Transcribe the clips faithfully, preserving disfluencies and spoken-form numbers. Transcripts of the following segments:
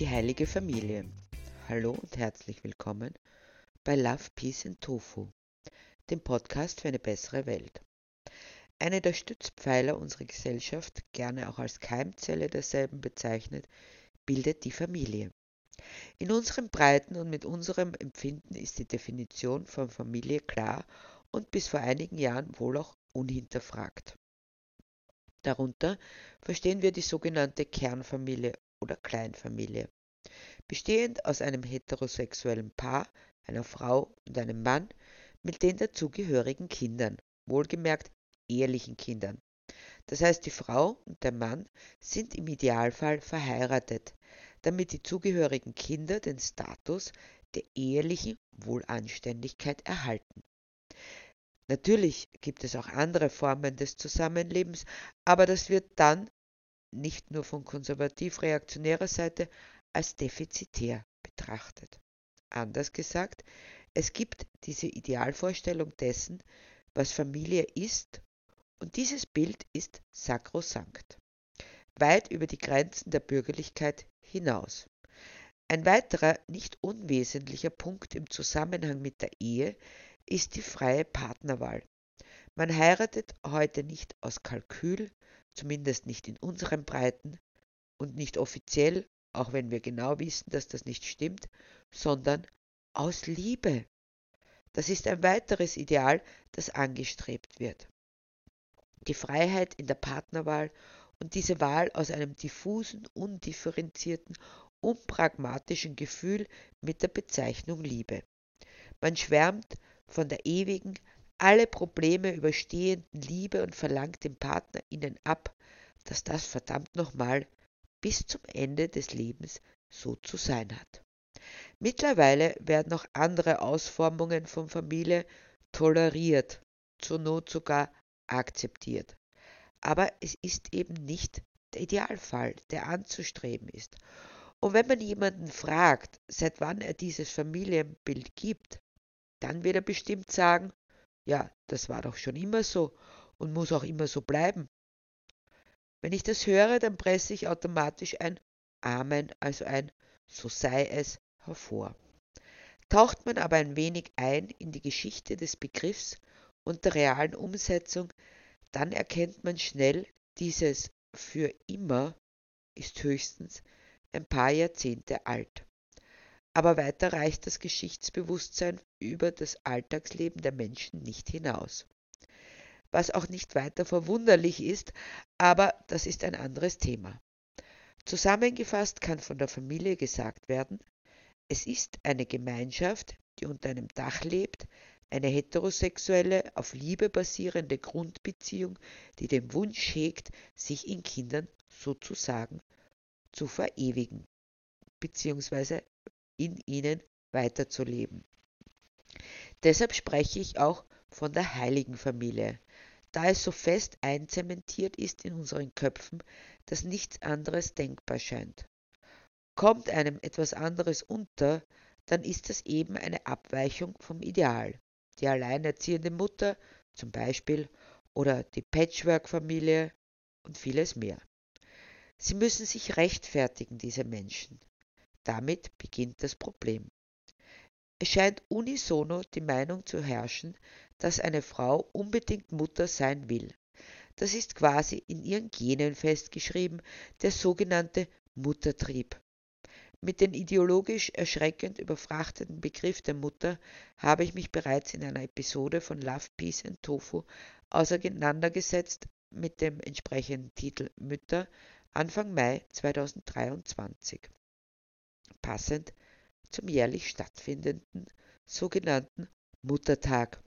Die heilige Familie. Hallo und herzlich willkommen bei Love, Peace and Tofu, dem Podcast für eine bessere Welt. Eine der Stützpfeiler unserer Gesellschaft, gerne auch als Keimzelle derselben bezeichnet, bildet die Familie. In unseren Breiten und mit unserem Empfinden ist die Definition von Familie klar und bis vor einigen Jahren wohl auch unhinterfragt. Darunter verstehen wir die sogenannte Kernfamilie oder Kleinfamilie, bestehend aus einem heterosexuellen Paar, einer Frau und einem Mann mit den dazugehörigen Kindern, wohlgemerkt ehelichen Kindern. Das heißt, die Frau und der Mann sind im Idealfall verheiratet, damit die zugehörigen Kinder den Status der ehelichen Wohlanständigkeit erhalten. Natürlich gibt es auch andere Formen des Zusammenlebens, aber das wird dann nicht nur von konservativ-reaktionärer Seite als defizitär betrachtet. Anders gesagt, es gibt diese Idealvorstellung dessen, was Familie ist, und dieses Bild ist sakrosankt, weit über die Grenzen der Bürgerlichkeit hinaus. Ein weiterer nicht unwesentlicher Punkt im Zusammenhang mit der Ehe ist die freie Partnerwahl. Man heiratet heute nicht aus Kalkül, zumindest nicht in unseren Breiten und nicht offiziell, auch wenn wir genau wissen, dass das nicht stimmt, sondern aus Liebe. Das ist ein weiteres Ideal, das angestrebt wird. Die Freiheit in der Partnerwahl und diese Wahl aus einem diffusen, undifferenzierten, unpragmatischen Gefühl mit der Bezeichnung Liebe. Man schwärmt von der ewigen, alle Probleme überstehenden Liebe und verlangt dem Partner ihnen ab, dass das verdammt nochmal bis zum Ende des Lebens so zu sein hat. Mittlerweile werden auch andere Ausformungen von Familie toleriert, zur Not sogar akzeptiert. Aber es ist eben nicht der Idealfall, der anzustreben ist. Und wenn man jemanden fragt, seit wann er dieses Familienbild gibt, dann wird er bestimmt sagen, ja, das war doch schon immer so und muss auch immer so bleiben. Wenn ich das höre, dann presse ich automatisch ein Amen, also ein so sei es, hervor. Taucht man aber ein wenig ein in die Geschichte des Begriffs und der realen Umsetzung, dann erkennt man schnell, dieses für immer ist höchstens ein paar Jahrzehnte alt. Aber weiter reicht das Geschichtsbewusstsein über das Alltagsleben der Menschen nicht hinaus. Was auch nicht weiter verwunderlich ist, aber das ist ein anderes Thema. Zusammengefasst kann von der Familie gesagt werden, es ist eine Gemeinschaft, die unter einem Dach lebt, eine heterosexuelle, auf Liebe basierende Grundbeziehung, die den Wunsch hegt, sich in Kindern sozusagen zu verewigen, beziehungsweise in ihnen weiterzuleben. Deshalb spreche ich auch von der heiligen Familie, da es so fest einzementiert ist in unseren Köpfen, dass nichts anderes denkbar scheint. Kommt einem etwas anderes unter, dann ist das eben eine Abweichung vom Ideal. Die alleinerziehende Mutter zum Beispiel oder die Patchwork-Familie und vieles mehr. Sie müssen sich rechtfertigen, diese Menschen. Damit beginnt das Problem. Es scheint unisono die Meinung zu herrschen, dass eine Frau unbedingt Mutter sein will. Das ist quasi in ihren Genen festgeschrieben, der sogenannte Muttertrieb. Mit dem ideologisch erschreckend überfrachteten Begriff der Mutter habe ich mich bereits in einer Episode von Love, Peace and Tofu auseinandergesetzt mit dem entsprechenden Titel Mütter Anfang Mai zweitausenddreiundzwanzig. Passend zum jährlich stattfindenden sogenannten Muttertag.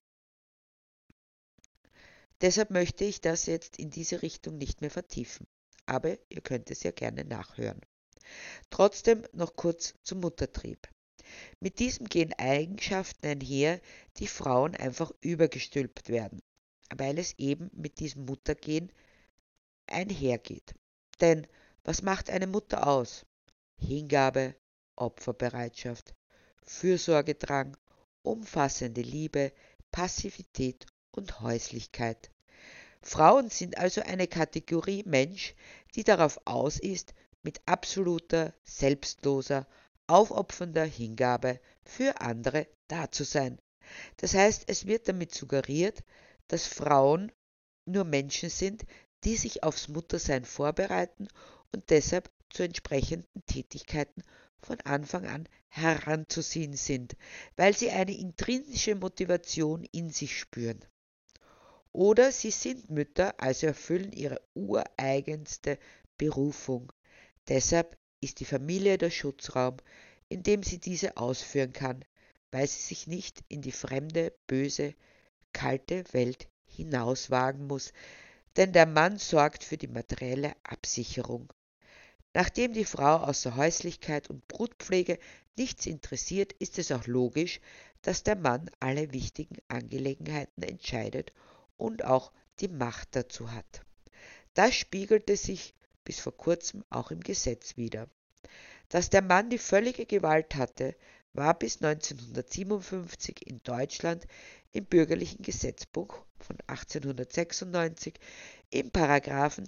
Deshalb möchte ich das jetzt in diese Richtung nicht mehr vertiefen, aber ihr könnt es ja gerne nachhören. Trotzdem noch kurz zum Muttertrieb. Mit diesem gehen Eigenschaften einher, die Frauen einfach übergestülpt werden, weil es eben mit diesem Muttergehen einhergeht. Denn was macht eine Mutter aus? Hingabe, Opferbereitschaft, Fürsorgedrang, umfassende Liebe, Passivität und Häuslichkeit. Frauen sind also eine Kategorie Mensch, die darauf aus ist, mit absoluter, selbstloser, aufopfernder Hingabe für andere da zu sein. Das heißt, es wird damit suggeriert, dass Frauen nur Menschen sind, die sich aufs Muttersein vorbereiten und deshalb zu entsprechenden Tätigkeiten von Anfang an heranzuziehen sind, weil sie eine intrinsische Motivation in sich spüren. Oder sie sind Mütter, also erfüllen ihre ureigenste Berufung. Deshalb ist die Familie der Schutzraum, in dem sie diese ausführen kann, weil sie sich nicht in die fremde, böse, kalte Welt hinauswagen muss, denn der Mann sorgt für die materielle Absicherung. Nachdem die Frau außer Häuslichkeit und Brutpflege nichts interessiert, ist es auch logisch, dass der Mann alle wichtigen Angelegenheiten entscheidet und auch die Macht dazu hat. Das spiegelte sich bis vor kurzem auch im Gesetz wider. Dass der Mann die völlige Gewalt hatte, war bis neunzehnhundertsiebenundfünfzig in Deutschland im bürgerlichen Gesetzbuch von achtzehnhundertsechsundneunzig im Paragraphen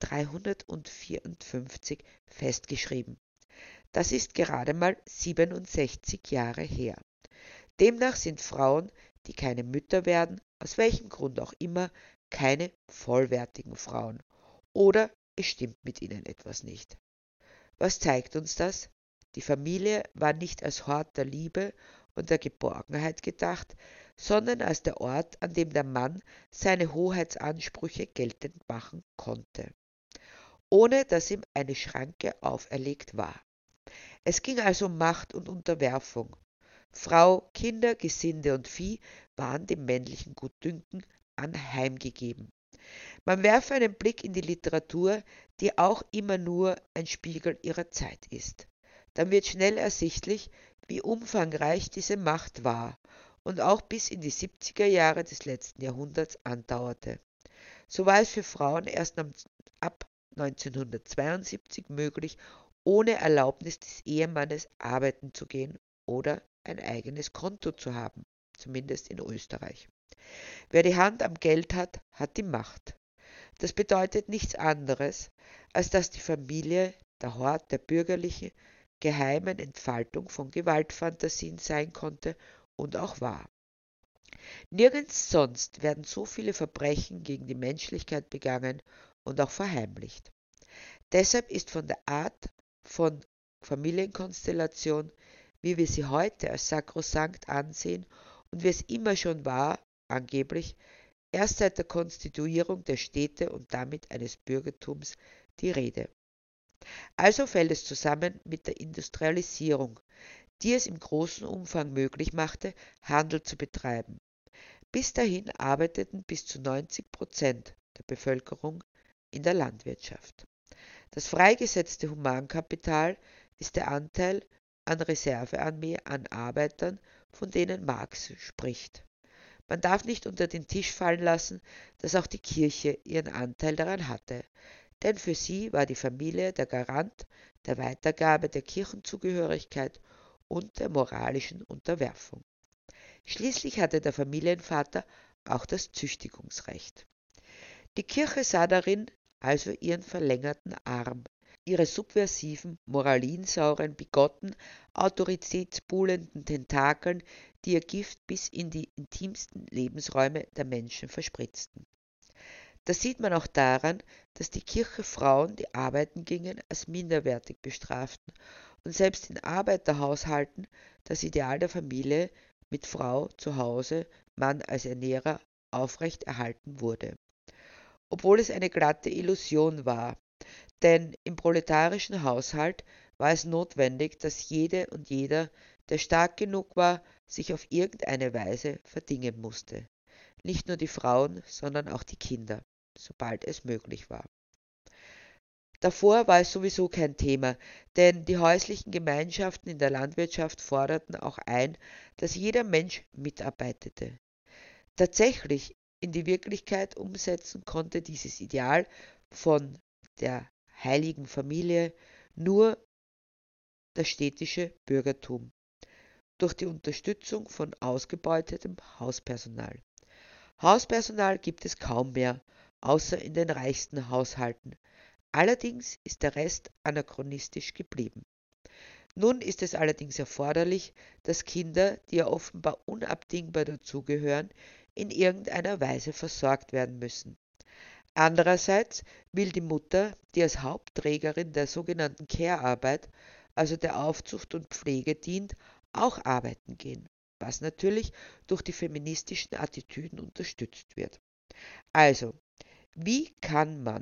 dreizehnhundertvierundfünfzig festgeschrieben. Das ist gerade mal siebenundsechzig Jahre her. Demnach sind Frauen, die keine Mütter werden, aus welchem Grund auch immer, keine vollwertigen Frauen. Oder es stimmt mit ihnen etwas nicht. Was zeigt uns das? Die Familie war nicht als Hort der Liebe und der Geborgenheit gedacht, sondern als der Ort, an dem der Mann seine Hoheitsansprüche geltend machen konnte, ohne dass ihm eine Schranke auferlegt war. Es ging also um Macht und Unterwerfung. Frau, Kinder, Gesinde und Vieh waren dem männlichen Gutdünken anheimgegeben. Man werfe einen Blick in die Literatur, die auch immer nur ein Spiegel ihrer Zeit ist. Dann wird schnell ersichtlich, wie umfangreich diese Macht war und auch bis in die siebziger Jahre des letzten Jahrhunderts andauerte. So war es für Frauen erst ab neunzehnhundertzweiundsiebzig möglich, ohne Erlaubnis des Ehemannes arbeiten zu gehen oder ein eigenes Konto zu haben, zumindest in Österreich. Wer die Hand am Geld hat, hat die Macht. Das bedeutet nichts anderes, als dass die Familie der Hort der bürgerlichen, geheimen Entfaltung von Gewaltfantasien sein konnte und auch war. Nirgends sonst werden so viele Verbrechen gegen die Menschlichkeit begangen und auch verheimlicht. Deshalb ist von der Art von Familienkonstellation, wie wir sie heute als sakrosankt ansehen und wie es immer schon war, angeblich, erst seit der Konstituierung der Städte und damit eines Bürgertums die Rede. Also fällt es zusammen mit der Industrialisierung, die es im großen Umfang möglich machte, Handel zu betreiben. Bis dahin arbeiteten bis zu neunzig Prozent der Bevölkerung in der Landwirtschaft. Das freigesetzte Humankapital ist der Anteil an Reservearmee an Arbeitern, von denen Marx spricht. Man darf nicht unter den Tisch fallen lassen, dass auch die Kirche ihren Anteil daran hatte, denn für sie war die Familie der Garant der Weitergabe der Kirchenzugehörigkeit und der moralischen Unterwerfung. Schließlich hatte der Familienvater auch das Züchtigungsrecht. Die Kirche sah darin also ihren verlängerten Arm, ihre subversiven, moralinsauren, bigotten, autoritätsbuhlenden Tentakeln, die ihr Gift bis in die intimsten Lebensräume der Menschen verspritzten. Das sieht man auch daran, dass die Kirche Frauen, die arbeiten gingen, als minderwertig bestraften und selbst in Arbeiterhaushalten das Ideal der Familie mit Frau zu Hause, Mann als Ernährer aufrechterhalten wurde. Obwohl es eine glatte Illusion war, denn im proletarischen Haushalt war es notwendig, dass jede und jeder, der stark genug war, sich auf irgendeine Weise verdingen musste. Nicht nur die Frauen, sondern auch die Kinder, sobald es möglich war. Davor war es sowieso kein Thema, denn die häuslichen Gemeinschaften in der Landwirtschaft forderten auch ein, dass jeder Mensch mitarbeitete. Tatsächlich in die Wirklichkeit umsetzen konnte dieses Ideal von der heiligen Familie nur das städtische Bürgertum durch die Unterstützung von ausgebeutetem Hauspersonal. Hauspersonal gibt es kaum mehr, außer in den reichsten Haushalten. Allerdings ist der Rest anachronistisch geblieben. Nun ist es allerdings erforderlich, dass Kinder, die ja offenbar unabdingbar dazugehören, in irgendeiner Weise versorgt werden müssen. Andererseits will die Mutter, die als Hauptträgerin der sogenannten Care-Arbeit, also der Aufzucht und Pflege dient, auch arbeiten gehen, was natürlich durch die feministischen Attitüden unterstützt wird. Also, wie kann man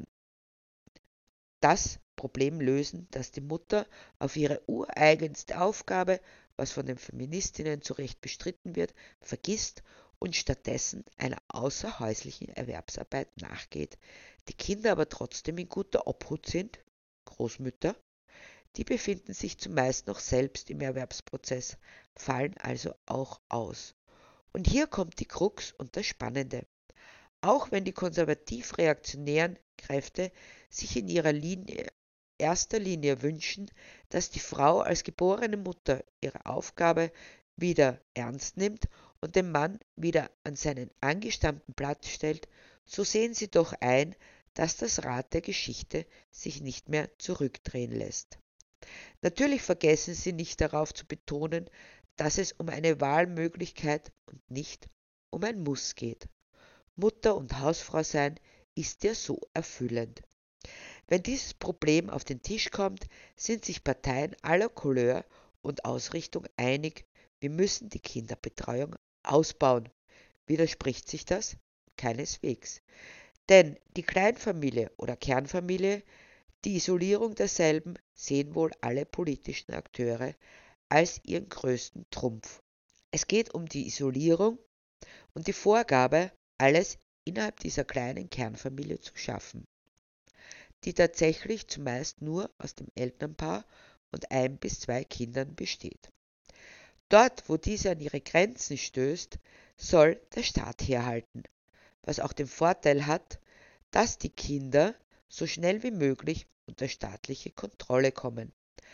das Problem lösen, dass die Mutter auf ihre ureigenste Aufgabe, was von den Feministinnen zu Recht bestritten wird, vergisst und stattdessen einer außerhäuslichen Erwerbsarbeit nachgeht, die Kinder aber trotzdem in guter Obhut sind? Großmütter? Die befinden sich zumeist noch selbst im Erwerbsprozess, fallen also auch aus. Und hier kommt die Krux und das Spannende. Auch wenn die konservativ-reaktionären Kräfte sich in ihrer Linie, erster Linie wünschen, dass die Frau als geborene Mutter ihre Aufgabe wieder ernst nimmt und den Mann wieder an seinen angestammten Platz stellt, so sehen sie doch ein, dass das Rad der Geschichte sich nicht mehr zurückdrehen lässt. Natürlich vergessen sie nicht darauf zu betonen, dass es um eine Wahlmöglichkeit und nicht um ein Muss geht. Mutter und Hausfrau sein ist ja so erfüllend. Wenn dieses Problem auf den Tisch kommt, sind sich Parteien aller Couleur und Ausrichtung einig, wir müssen die Kinderbetreuung ausbauen. Widerspricht sich das? Keineswegs. Denn die Kleinfamilie oder Kernfamilie, die Isolierung derselben sehen wohl alle politischen Akteure als ihren größten Trumpf. Es geht um die Isolierung und die Vorgabe, alles innerhalb dieser kleinen Kernfamilie zu schaffen, die tatsächlich zumeist nur aus dem Elternpaar und ein bis zwei Kindern besteht. Dort, wo diese an ihre Grenzen stößt, soll der Staat herhalten, was auch den Vorteil hat, dass die Kinder so schnell wie möglich unter staatliche Kontrolle kommen,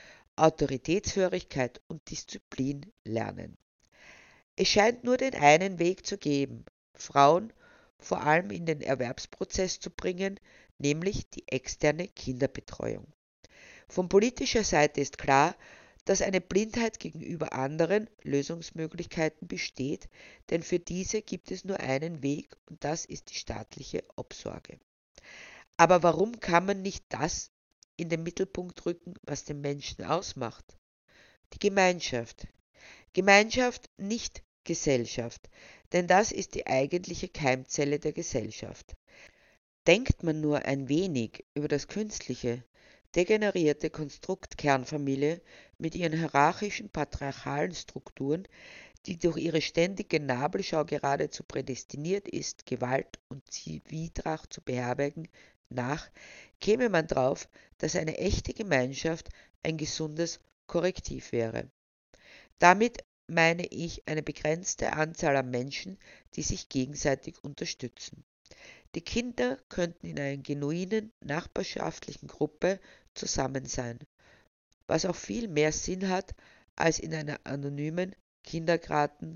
Autoritätshörigkeit und Disziplin lernen. Es scheint nur den einen Weg zu geben, Frauen vor allem in den Erwerbsprozess zu bringen, nämlich die externe Kinderbetreuung. Von politischer Seite ist klar, dass eine Blindheit gegenüber anderen Lösungsmöglichkeiten besteht, denn für diese gibt es nur einen Weg und das ist die staatliche Obsorge. Aber warum kann man nicht das in den Mittelpunkt rücken, was den Menschen ausmacht? Die Gemeinschaft. Gemeinschaft, nicht Gesellschaft, denn das ist die eigentliche Keimzelle der Gesellschaft. Denkt man nur ein wenig über das künstliche, degenerierte Konstrukt Kernfamilie mit ihren hierarchischen, patriarchalen Strukturen, die durch ihre ständige Nabelschau geradezu prädestiniert ist, Gewalt und Zwietracht zu beherbergen, nach, käme man drauf, dass eine echte Gemeinschaft ein gesundes Korrektiv wäre. Damit meine ich eine begrenzte Anzahl an Menschen, die sich gegenseitig unterstützen. Die Kinder könnten in einer genuinen, nachbarschaftlichen Gruppe zusammen sein, was auch viel mehr Sinn hat als in einer anonymen Kindergartengruppe.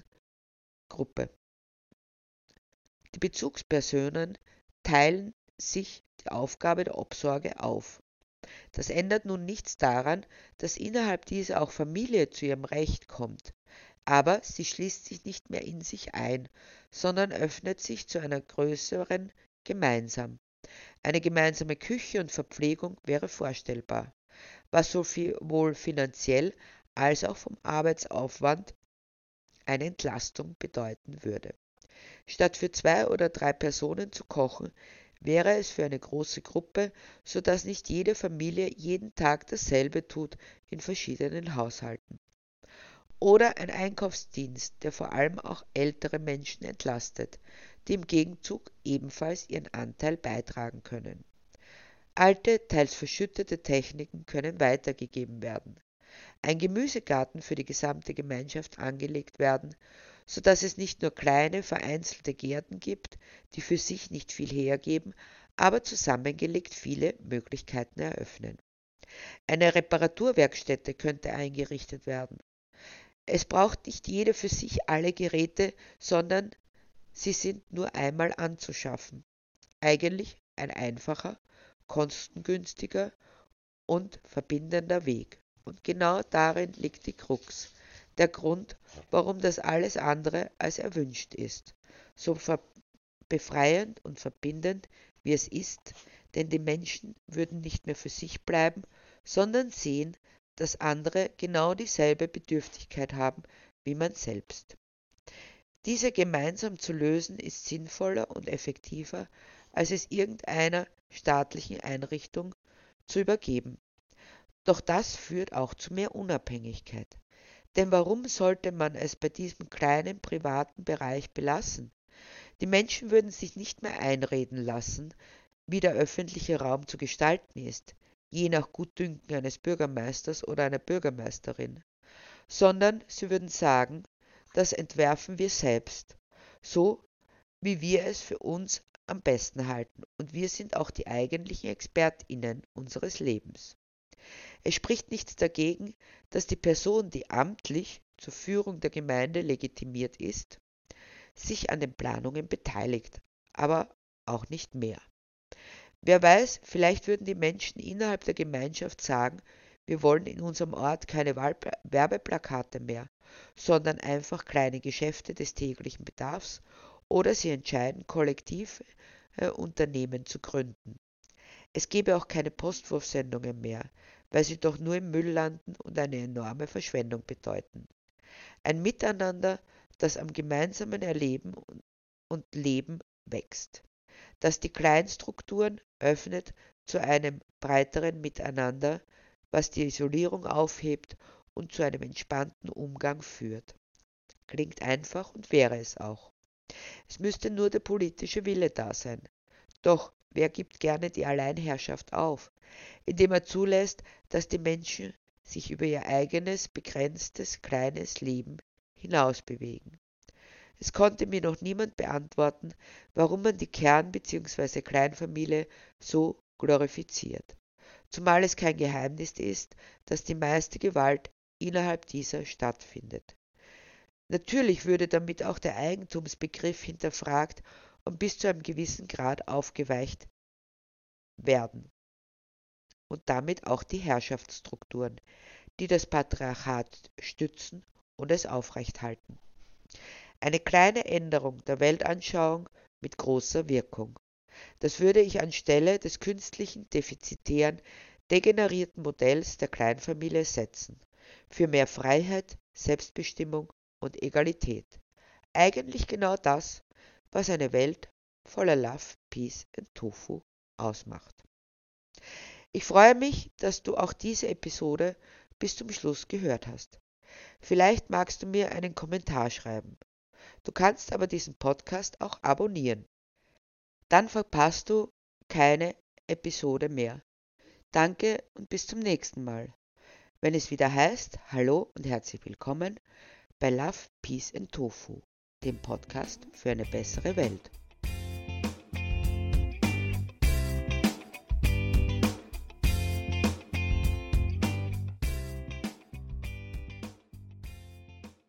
Die Bezugspersonen teilen sich die Aufgabe der Obsorge auf. Das ändert nun nichts daran, dass innerhalb dieser auch Familie zu ihrem Recht kommt, aber sie schließt sich nicht mehr in sich ein, sondern öffnet sich zu einer größeren gemeinsam. Eine gemeinsame Küche und Verpflegung wäre vorstellbar, was sowohl finanziell als auch vom Arbeitsaufwand eine Entlastung bedeuten würde. Statt für zwei oder drei Personen zu kochen, wäre es für eine große Gruppe, so dass nicht jede Familie jeden Tag dasselbe tut in verschiedenen Haushalten. Oder ein Einkaufsdienst, der vor allem auch ältere Menschen entlastet, die im Gegenzug ebenfalls ihren Anteil beitragen können. Alte, teils verschüttete Techniken können weitergegeben werden. Ein Gemüsegarten für die gesamte Gemeinschaft angelegt werden, so dass es nicht nur kleine, vereinzelte Gärten gibt, die für sich nicht viel hergeben, aber zusammengelegt viele Möglichkeiten eröffnen. Eine Reparaturwerkstätte könnte eingerichtet werden. Es braucht nicht jede für sich alle Geräte, sondern sie sind nur einmal anzuschaffen. Eigentlich ein einfacher kostengünstiger und verbindender Weg. Und genau darin liegt die Krux, der Grund, warum das alles andere als erwünscht ist. So befreiend und verbindend, wie es ist, denn die Menschen würden nicht mehr für sich bleiben, sondern sehen, dass andere genau dieselbe Bedürftigkeit haben wie man selbst. Diese gemeinsam zu lösen ist sinnvoller und effektiver, als es irgendeiner staatlichen Einrichtung zu übergeben. Doch das führt auch zu mehr Unabhängigkeit. Denn warum sollte man es bei diesem kleinen privaten Bereich belassen? Die Menschen würden sich nicht mehr einreden lassen, wie der öffentliche Raum zu gestalten ist, je nach Gutdünken eines Bürgermeisters oder einer Bürgermeisterin, sondern sie würden sagen, das entwerfen wir selbst, so wie wir es für uns am besten halten, und wir sind auch die eigentlichen ExpertInnen unseres Lebens. Es spricht nichts dagegen, dass die Person, die amtlich zur Führung der Gemeinde legitimiert ist, sich an den Planungen beteiligt, aber auch nicht mehr. Wer weiß, vielleicht würden die Menschen innerhalb der Gemeinschaft sagen, wir wollen in unserem Ort keine Werbeplakate mehr, sondern einfach kleine Geschäfte des täglichen Bedarfs, oder sie entscheiden, kollektiv äh, Unternehmen zu gründen. Es gäbe auch keine Postwurfsendungen mehr, weil sie doch nur im Müll landen und eine enorme Verschwendung bedeuten. Ein Miteinander, das am gemeinsamen Erleben und Leben wächst, das die Kleinstrukturen öffnet zu einem breiteren Miteinander, was die Isolierung aufhebt und zu einem entspannten Umgang führt. Klingt einfach und wäre es auch. Es müsste nur der politische Wille da sein. Doch wer gibt gerne die Alleinherrschaft auf, indem er zulässt, dass die Menschen sich über ihr eigenes, begrenztes, kleines Leben hinaus bewegen? Es konnte mir noch niemand beantworten, warum man die Kern- bzw. Kleinfamilie so glorifiziert. Zumal es kein Geheimnis ist, dass die meiste Gewalt innerhalb dieser stattfindet. Natürlich würde damit auch der Eigentumsbegriff hinterfragt und bis zu einem gewissen Grad aufgeweicht werden. Und damit auch die Herrschaftsstrukturen, die das Patriarchat stützen und es aufrechthalten. Eine kleine Änderung der Weltanschauung mit großer Wirkung. Das würde ich anstelle des künstlichen, defizitären, degenerierten Modells der Kleinfamilie setzen. Für mehr Freiheit, Selbstbestimmung und Egalität. Eigentlich genau das, was eine Welt voller Love, Peace and Tofu ausmacht. Ich freue mich, dass du auch diese Episode bis zum Schluss gehört hast. Vielleicht magst du mir einen Kommentar schreiben. Du kannst aber diesen Podcast auch abonnieren. Dann verpasst du keine Episode mehr. Danke und bis zum nächsten Mal, wenn es wieder heißt, hallo und herzlich willkommen bei Love, Peace and Tofu, dem Podcast für eine bessere Welt.